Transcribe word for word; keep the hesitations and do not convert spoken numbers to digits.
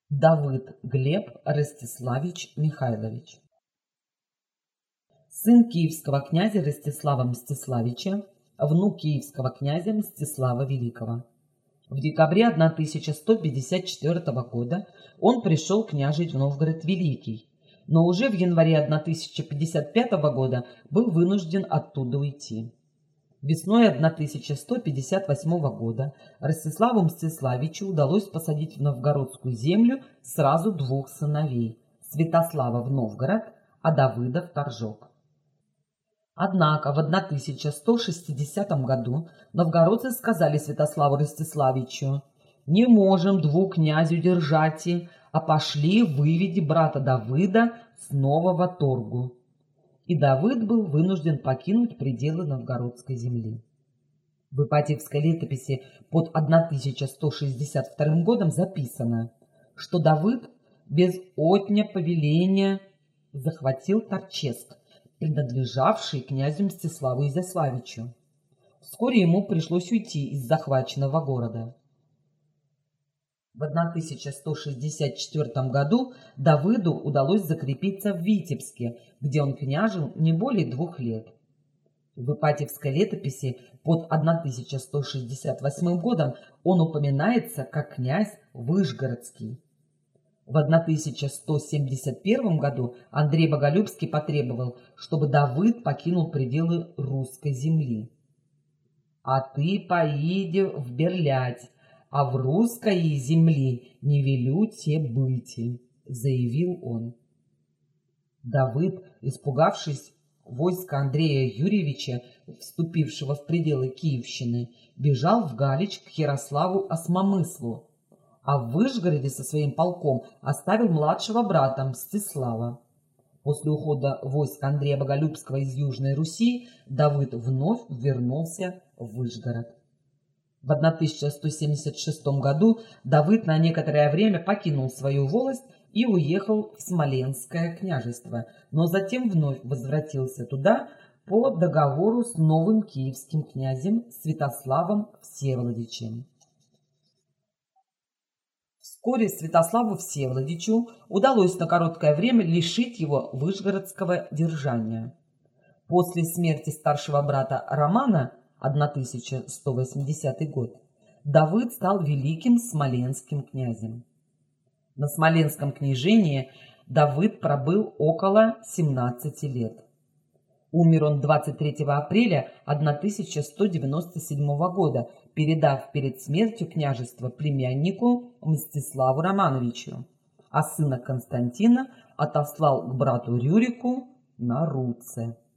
Давыд Глеб Ростиславич Михайлович. Сын киевского князя Ростислава Мстиславича, внук киевского князя Мстислава Великого. В декабре тысяча сто пятьдесят четвёртого года он пришел княжить в Новгород Великий, но уже в январе тысяча пятьдесят пятого года был вынужден оттуда уйти. Весной тысяча сто пятьдесят восьмого года Ростиславу Мстиславичу удалось посадить в новгородскую землю сразу двух сыновей – Святослава в Новгород, а Давыда в Торжок. Однако в тысяча сто шестидесятом году новгородцы сказали Святославу Ростиславичу: «Не можем двух князю держать, а пошли выведи брата Давыда снова в Торгу». И Давыд был вынужден покинуть пределы новгородской земли. В Ипатьевской летописи под тысяча сто шестьдесят вторым годом записано, что Давыд без отня повеления захватил Торческ, принадлежавший князю Мстиславу Изяславичу. Вскоре ему пришлось уйти из захваченного города. В тысяча сто шестьдесят четвёртом году Давыду удалось закрепиться в Витебске, где он княжил не более двух лет. В Ипатьевской летописи под тысяча сто шестьдесят восьмым годом он упоминается как князь Выжгородский. В тысяча сто семьдесят первом году Андрей Боголюбский потребовал, чтобы Давыд покинул пределы русской земли. «А ты поиди в Берлять, а в русской земли не велю те быти», — заявил он. Давыд, испугавшись войска Андрея Юрьевича, вступившего в пределы Киевщины, бежал в Галич к Ярославу Осмомыслу, а в Выжгороде со своим полком оставил младшего брата Мстислава. После ухода войск Андрея Боголюбского из Южной Руси Давыд вновь вернулся в Выжгород. В тысяча сто семьдесят шестом году Давыд на некоторое время покинул свою волость и уехал в Смоленское княжество, но затем вновь возвратился туда по договору с новым киевским князем Святославом Всеволодичем. Вскоре Святославу Всеволодичу удалось на короткое время лишить его выжгородского держания. После смерти старшего брата Романа тысяча сто восьмидесятый год Давыд стал великим смоленским князем. На смоленском княжении Давыд пробыл около семнадцати лет. Умер он двадцать третьего апреля тысяча сто девяносто седьмого года, передав перед смертью княжество племяннику Мстиславу Романовичу, а сына Константина отослал к брату Рюрику на Руце.